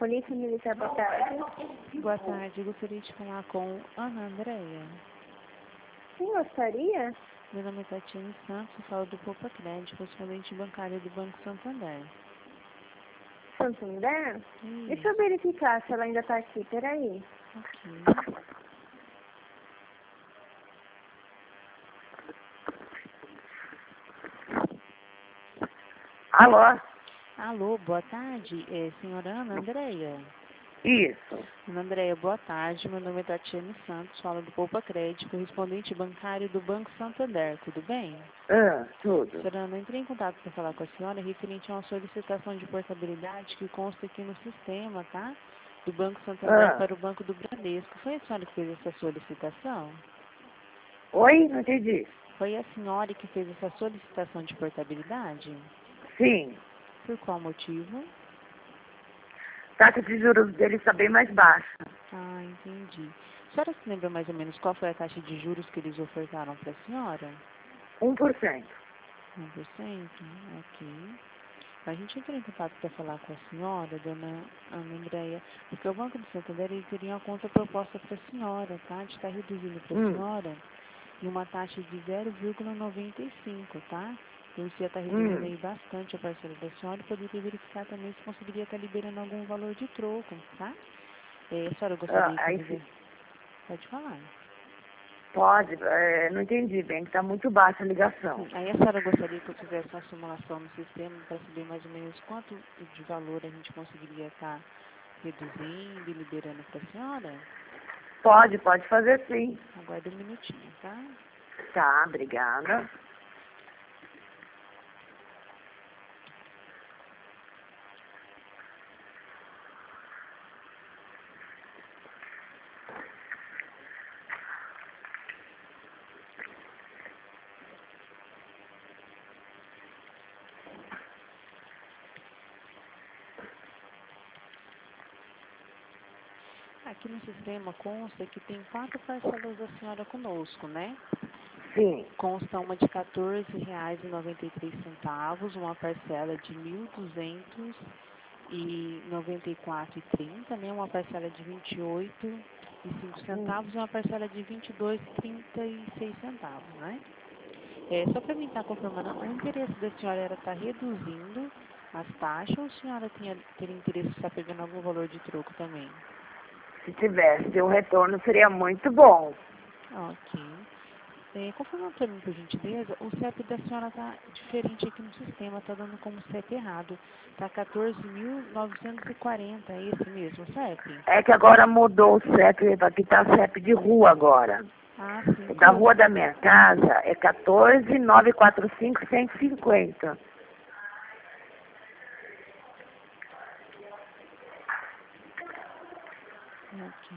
Polícia Militar, boa tarde. Boa tarde, eu gostaria de falar com Ana Andréia. Quem gostaria? Meu nome é Tatiana Santos, eu falo do Poupa Crédito, correspondente bancário do Banco Santander. Santander? Deixa eu Isso, verificar se ela ainda está aqui, peraí. ok. Alô? Alô, boa tarde, senhora Ana Andréia. Isso. Ana Andréia, boa tarde, meu nome é Tatiana Santos, falo do Poupa Crédito, correspondente bancário do Banco Santander, tudo bem? Tudo. Senhora Ana, entrei em contato para falar com a senhora referente a uma solicitação de portabilidade que consta aqui no sistema, tá? Do Banco Santander para o Banco do Bradesco. Foi a senhora que fez essa solicitação? Oi, não entendi. Foi a senhora que fez essa solicitação de portabilidade? Sim. Por qual motivo? Taxa de juros dele está bem mais baixa. Ah, entendi. A senhora se lembra mais ou menos qual foi a taxa de juros que eles ofertaram para a senhora? 1%. 1%? Ok. A gente entrou em contato para falar com a senhora, dona Ana Andréia, porque o Banco do Santander ele teria uma conta proposta para a senhora, tá? De estar reduzindo para a senhora em uma taxa de 0,95, tá? Então isso ia estar reduzindo aí bastante a parcela da senhora e poderia verificar também se conseguiria estar liberando algum valor de troco, tá? A senhora gostaria que eu Aí me... Pode falar. pode, não entendi bem, que está muito baixa a ligação. Aí a senhora gostaria que eu fizesse uma simulação no sistema para saber mais ou menos quanto de valor a gente conseguiria estar reduzindo e liberando para a senhora? Pode fazer sim. Aguarde um minutinho, tá? Tá, obrigada. Aqui no sistema consta que tem 4 parcelas da senhora conosco, né? Sim. Consta uma de R$ 14,93, uma parcela de R$ 1.294,30, né? Uma parcela de R$ 28,05 e uma parcela de R$ 22,36, né? Só para mim estar confirmando, o interesse da senhora era estar reduzindo as taxas ou a senhora teria interesse em estar pegando algum valor de troco também? Se tivesse um retorno, seria muito bom. Ok. Confirmando para mim, por gentileza, o CEP da senhora está diferente aqui no sistema, está dando como CEP errado. Está 14.940, é esse mesmo CEP? É que agora mudou o CEP, aqui está CEP de rua agora. Ah, sim. Da rua da minha casa é 14.945.150. Ok.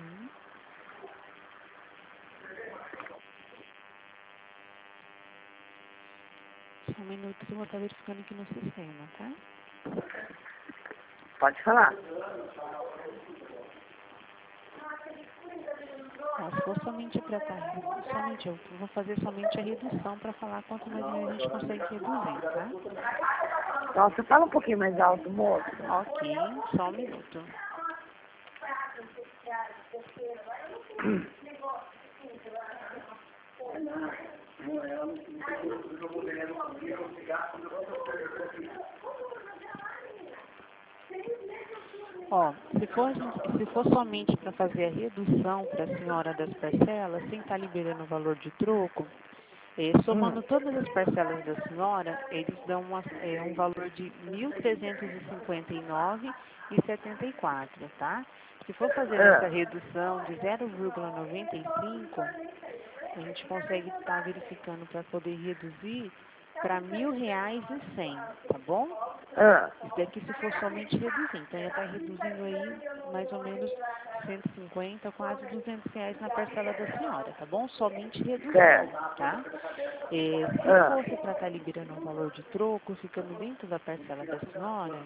Só um minuto que eu vou estar verificando aqui no sistema, tá? Pode falar. Se for somente para eu vou fazer somente a redução para falar quanto mais ou menos a gente consegue reduzir, tá? Nossa, fala um pouquinho mais alto, moço. Ok, só um minuto. Se for somente para fazer a redução para a senhora das parcelas, sem estar liberando o valor de troco, somando todas as parcelas da senhora, eles dão um valor de R$ 1.359,74, tá? Se for fazer essa redução de 0,95, a gente consegue estar verificando para poder reduzir para R$ 1.000,100, tá bom? Isso daqui se for somente reduzir. Então, ia estar reduzindo aí mais ou menos 150, quase R$ 200 na parcela da senhora, tá bom? Somente redução, tá? Se fosse para estar liberando um valor de troco, ficando dentro da parcela da senhora...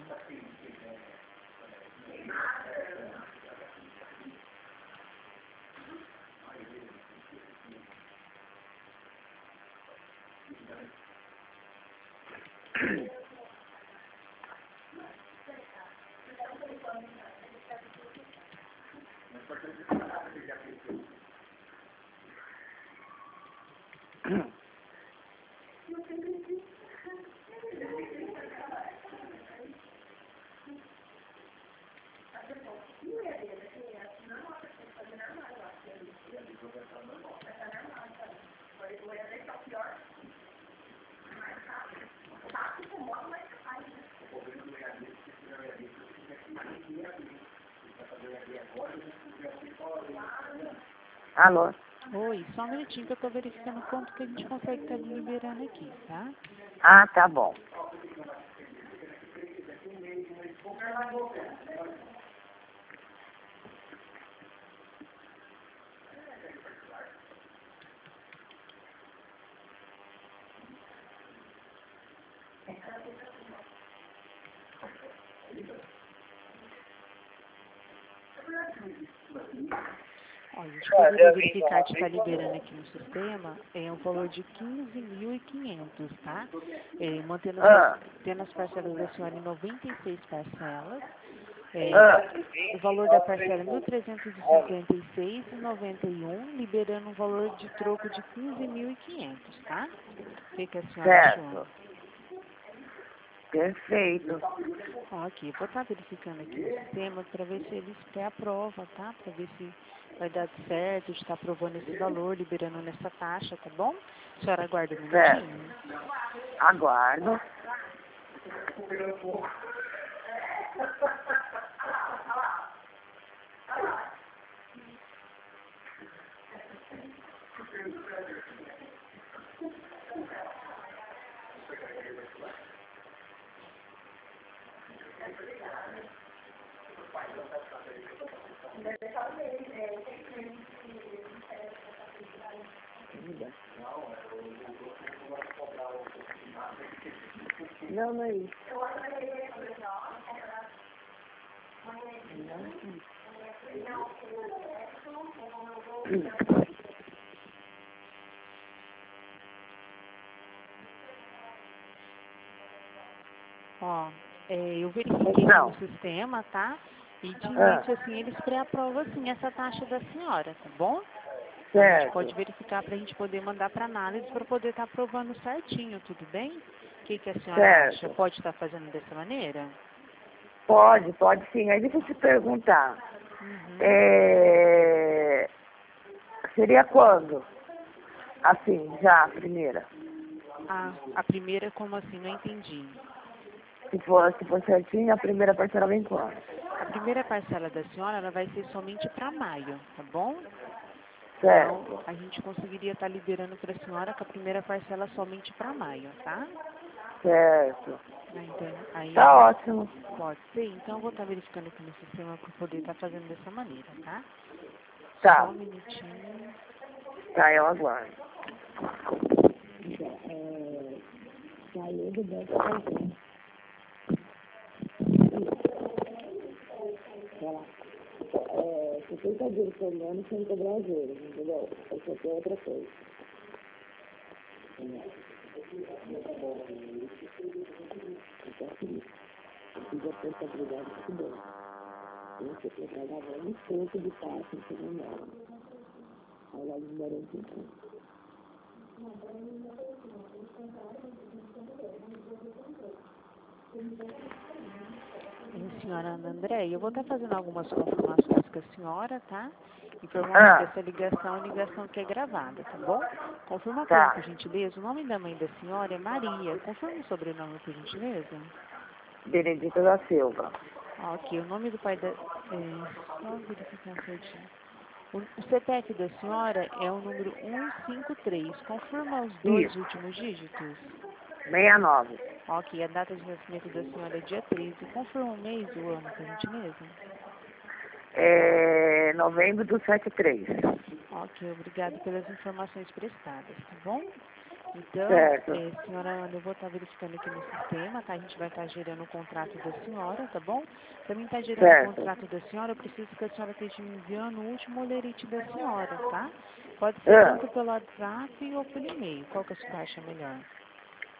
Alô? Oi, só um minutinho que eu tô verificando quanto que a gente consegue estar liberando aqui, tá? Ah, tá bom. Ó, a gente poderia verificar que está liberando aqui no sistema um valor de 15.500, tá? Mantendo tendo as parcelas da senhora em 96 parcelas. O valor da parcela é 1.356,91, liberando um valor de troco de 15.500, tá? O que a senhora achou? Perfeito. Ó, aqui, vou estar verificando aqui no sistema para ver se eles pré-aprovam, tá? Para ver se vai dar certo, de estar aprovando esse valor, liberando nessa taxa, tá bom? A senhora aguarda um minutinho. Aguardo. Não, não é isso. Ó, eu verifiquei no sistema, tá? E de início, assim, eles pré-aprovam, assim, essa taxa da senhora, tá bom? A gente pode verificar para a gente poder mandar para análise para poder estar aprovando certinho, tudo bem? O que a senhora acha? Pode estar fazendo dessa maneira? Pode sim. Aí deixa eu te perguntar. Seria quando? Assim, já a primeira. Ah, a primeira como assim? Não entendi. Se for certinho, a primeira parcela vem quando? A primeira parcela da senhora, ela vai ser somente para maio, tá bom? Certo. Então, a gente conseguiria estar liberando para a senhora com a primeira parcela somente para maio, tá? Certo. Aí, Tá ótimo. Pode ser, então eu vou estar verificando aqui no sistema para poder estar fazendo dessa maneira, tá? Tá. Só um minutinho. Tá, eu aguardo. Você tem que fazer por ano sem cobrar as euros, entendeu? Isso aqui é outra coisa. Fiz a contabilidade muito bem. Você pagava um pouco de taxa que não dava. Aí lá eles deram 50. Senhora Ana Andréia, eu vou estar fazendo algumas confirmações com a senhora, tá? Informando que essa ligação é ligação que é gravada, tá bom? Confirma por gentileza, o nome da mãe da senhora é Maria. Confirma o sobrenome, por gentileza. Benedita da Silva. Ok, o nome do pai da... só verificar certinho. O CPF da senhora é o número 153. Confirma os dois últimos dígitos. 69. Ok, a data de nascimento da senhora é dia 13. Confirma o mês e o ano, por gentileza. Novembro do 73. Ok, obrigado pelas informações prestadas, tá bom? Então, senhora Ana, eu vou estar verificando aqui no sistema, tá? A gente vai estar gerando o contrato da senhora, tá bom? Para mim estar gerando o contrato da senhora, eu preciso que a senhora esteja me enviando o último olerite da senhora, tá? Pode ser tanto pelo WhatsApp ou pelo e-mail. Qual que a senhora acha melhor?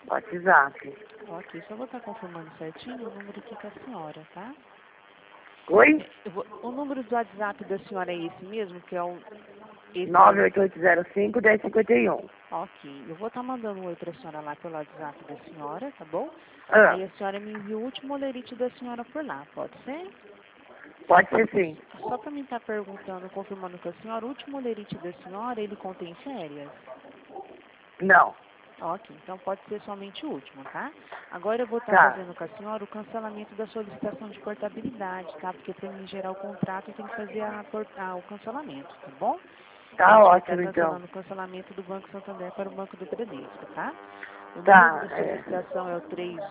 WhatsApp. Ok, só vou estar confirmando certinho o número aqui com a senhora, tá? Oi? O número do WhatsApp da senhora é esse mesmo, que é o... Esse 98805-1051. Ok, eu vou estar mandando um oi para a senhora lá pelo WhatsApp da senhora, tá bom? Ah, Aí a senhora me envia o último olerite da senhora por lá, pode ser? pode ser sim. Só para mim estar perguntando, confirmando com a senhora, o último olerite da senhora, ele contém férias? Não. Ok, então pode ser somente o último, tá? Agora eu vou estar Tá. fazendo com a senhora o cancelamento da solicitação de portabilidade, tá? Porque para mim gerar o contrato tem que fazer o cancelamento, tá bom? A Tá gente vai estar ótimo, então. cancelando o cancelamento do Banco Santander para o Banco do Bradesco, tá? O número Tá, da solicitação é o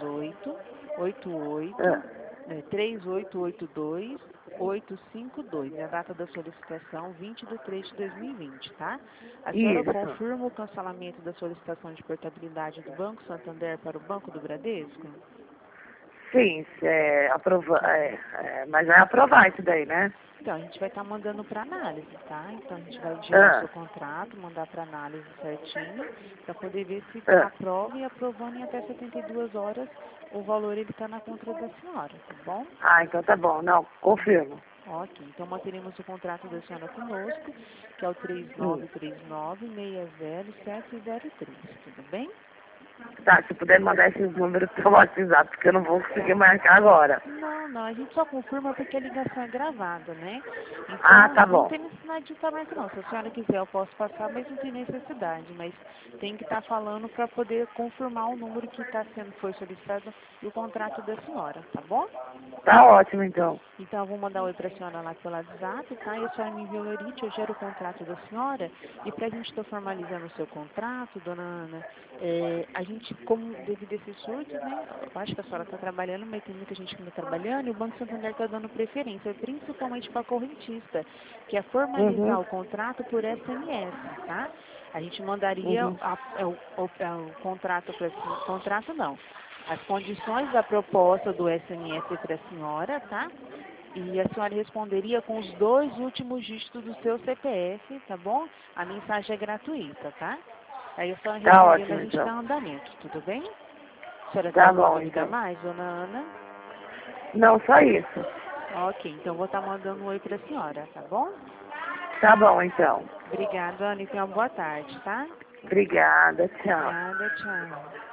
3888 Ah, 3882-852. E a data da solicitação, 20/3/2020, tá? A senhora isso. confirma o cancelamento da solicitação de portabilidade do Banco Santander para o Banco do Bradesco? Sim, mas vai aprovar isso daí, né? Então, a gente vai estar mandando para análise, tá? Então, a gente vai gerar o Ah, seu contrato, mandar para análise certinho, para poder ver se ah. aprova e aprovando em até 72 horas o valor ele está na conta da senhora, tá bom? Ah, então tá bom. Não, confirmo. Ok, então manteremos o contrato da senhora conosco, que é o Hum. 3939-60703, tudo bem? Tá, se puder mandar esses números pelo WhatsApp, porque eu não vou conseguir marcar agora. Não, a gente só confirma porque a ligação é gravada, né? Ah, Então, tá não bom. tem necessidade de estar mais não. Se a senhora quiser, eu posso passar, mas não tem necessidade. Mas tem que estar falando para poder confirmar o número que foi solicitado e o contrato da senhora, tá bom? Tá ótimo, então. Então, eu vou mandar oi para a senhora lá pelo WhatsApp, tá? E a senhora me envia o Lorite, eu gero o contrato da senhora. E para a gente estar formalizando o seu contrato, dona Ana, a gente, como devido a esse surto, né? Eu acho que a senhora está trabalhando, mas tem muita gente que não está trabalhando. E o Banco Santander está dando preferência, principalmente para correntista, que é formalizar Uhum, o contrato por SMS, tá? A gente mandaria uhum. o contrato para... Contrato não. As condições da proposta do SMS para a senhora, tá? E a senhora responderia com os 2 últimos dígitos do seu CPF, tá bom? A mensagem é gratuita, tá? Aí a senhora Tá respondendo, a ótimo, gente então. dá andamento, tudo bem? A senhora tem Tá alguma bom, dúvida a então. mais, dona Ana? Não, só isso. Ok, então vou estar mandando um oi para a senhora, tá bom? Tá bom, então. Obrigada, Ana, e tenha uma boa tarde, tá? Obrigada, tchau. Nada, tchau.